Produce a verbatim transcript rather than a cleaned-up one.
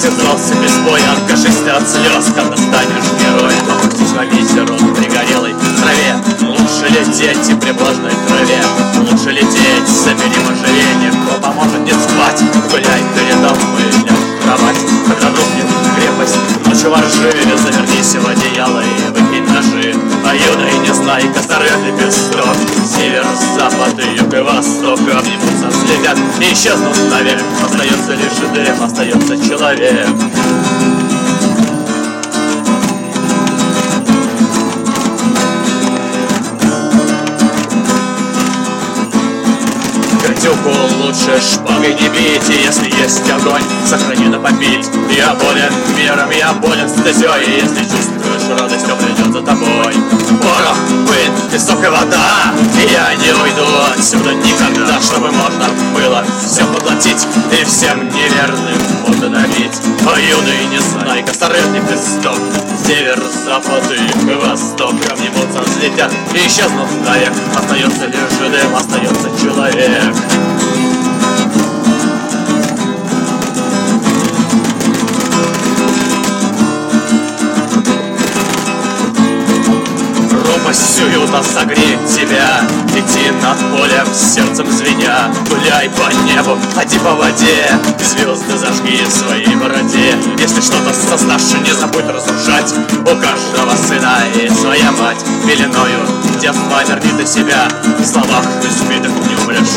звался без боя, откажись ты от слез, когда станешь героем. Опустись во ветер, он пригорелой траве. Лучше лететь и при влажной траве. Лучше лететь, соберем ожирение. Кто поможет не спать, гуляй передо мной, ляг в кровать. Когда рухнет крепость, ночью воржи, завернись в одеяло и выкинь ножи. А юда и не знай, косторы лепесток. Север, запад, юг и восток обнимутся, взлетят и исчезнут навек. Остается лишь дым, остается человек. Гадюку лучше шпагой не бить, и если есть огонь, сохрани на попить. Я болен миром, я болен стезей, и если чувствуешь радость, то придет за тобой. Порох, пыль, песок и вода, и я не уйду отсюда никогда, чтобы можно было все поглотить и всем неверным можно набить. А юда и не знай, косторыбный песток. Север, запад, юг и восток обнимутся, взлетят и исчезнут навек. Остается лишь дым, остается человек. Пропасть уюта согреет тебя. Лети над полем, сердцем звеня. Гуляй по небу, ходи по воде. Звезды зажги в своей бороде. Если что-то создашь, не забудь разрушать. У каждого сына и своя мать. Пеленою детства верни ты себя. В словах избитых не умрешь